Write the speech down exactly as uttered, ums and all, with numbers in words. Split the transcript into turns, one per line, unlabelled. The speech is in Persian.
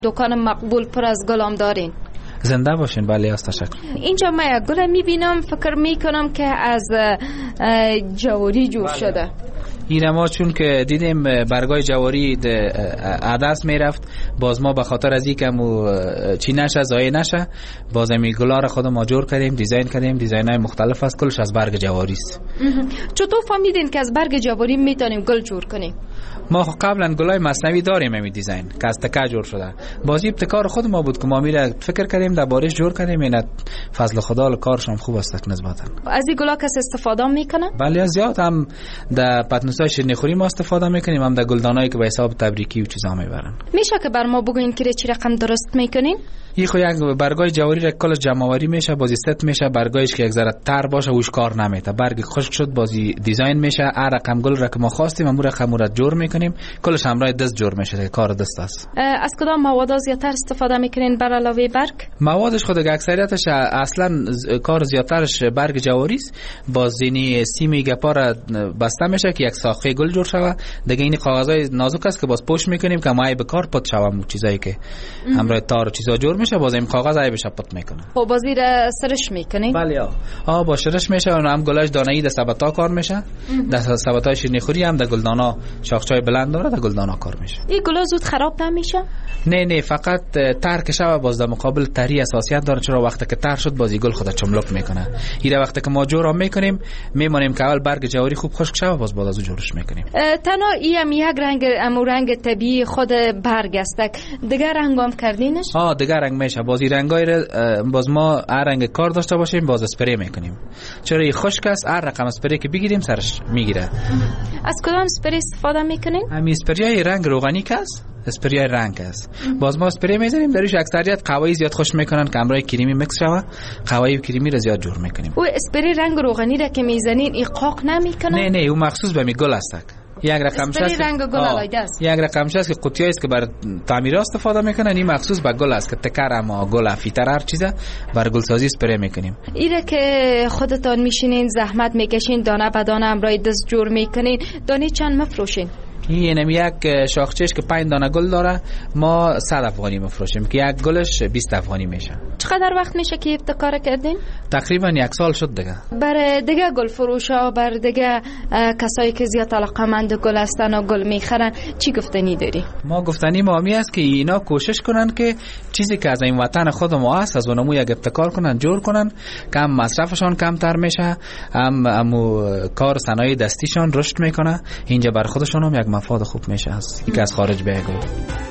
دکان مقبول پر از گلام دارین.
زنده باشین. بله از تشکر.
اینجا من یک گل میبینم، فکر میکنم که از جواری جور بله. شده.
این ما چون که دیدیم برگای جواری عدس میرفت، باز ما به خاطر از اینکه چی نشه ضایع نشه، باز می گلا را خود ما جور کردیم، دیزاین کردیم. دیزاین های مختلف است، کلش از برگ جواری است.
چطور فهمیدین که از برگ جواری میتونیم گل جور کنیم؟
ما قبلا گلای مصنوی داریم همین دیزاین که از تکه جور شده. بازی ابتکار خود ما بود که ما میره فکر کردیم در بارش جور کردیم. اینا فضل خدا کارشون خوب است نسبتا.
از این گلا کس استفاده میکنه؟
بله زیاد. هم در پتنوسای شیرینی خوری ما استفاده میکنیم، هم در گلدانایی که به حساب تبریکی و چیزا میبرن. میشه
که بر ما بگین که چی رقم درست میکنین؟
این خو یک برگای جواری را کلش جمع آوری میشه، بازی ست میشه. برگایش که یک ذره تر باشه وش کار نمیته، برگ خشک شد بازی دیزاین میشه. هر رقم گل را که ما خواستیم امور رقم را جور میکنیم، کلش همراه دست جور میشه، کار دست است.
از کدام مواد زیاتر استفاده میکنین بر علاوه برگ؟
موادش خود اکثریتش اصلا کار زیاترش برگ جواری است. باز زینی سیم گپا را بسته میشه که یک ساقه گل جور شوه. دیگه این کاغذای نازک است که باز پوش میکنیم که مای به کار پد شوم چیزایی که همراه تار و چیزا جور میشه، باز این کاغذ ای بشه پد میکنه.
خب باز زیر سرش میکنی؟
بله آ با شرش میشه. اون هم گلاش دانه‌ای د سبتا کار میشه. د سبتای شیرینی خوری هم د گلدانا شاخچای بلند داره، د گلدانا کار میشه.
این گلا زود خراب نمیشه؟
نه نه فقط تر که باز در مقابل تری اساسیت داره، چرا وقتی که تر شد بازی گل خودت چملک میکنه. این وقتی که ما جور میکنیم میمونیم که اول برگ جواری خوب خشک شه، باز بعد از اون جورش میکنیم.
تنها این یک رنگ امو رنگ طبیعی خود برگ است. دیگه رنگام کردینش؟
آ دیگه رنگ میشه. بازی رنگای باز ما هر رنگ کار داشته باشیم باز اسپری میکنیم، چرا این خشک است. هر رقم اسپری که بگیریم سرش میگیره.
از کدام اسپری استفاده میکنین؟
همین اسپریای رنگ روغنی است، اسپریای رنگ است. باز ما اسپری میزنیم درش. اکثریت قوایی زیاد خوش میکنن که همراه کریمی میکس شوه، قوایی و کریمی رو زیاد جور میکنیم.
او اسپری رنگ روغنی را که میزنین این قاق نمیکنه؟
نه نه او مخصوص به می گل است. یک رقمش است
رنگ گل علایده است.
یک رقمش است که قطیایی است که بر تعمیر استفاده میکنن. این مخصوص به گل است که تکر ما گل افیتر هر چیزه بر گل سازی اسپری میکنیم.
ایره که خودتان میشینین زحمت میکشین دانه به دانه امرای دست جور میکنین، دانه چند مفروشین؟
این یک شاخچهش که پنج دانه گل داره ما صد افغانی مفروشیم که یک گلش بیست افغانی میشه.
چقدر وقت میشه که ابتکار کردین؟
تقریبا یک سال شد دیگه.
بر دیگه گل فروشا، بر دیگه کسایی که زیاد علاقه‌مند گل هستن و گل میخرن چی گفتنی داری؟
ما گفتنی ما می است که اینا کوشش کنن که چیزی که از این وطن خود ما است از اونمو یک ابتکار کنن، جور کنن که هم مصرفشان کمتر میشه، هم امو کار صنایع دستیشان رشد میکنه. اینجا بر خودشون هم یک مفاد خوب میشه از اینکه از خارج بیاگل.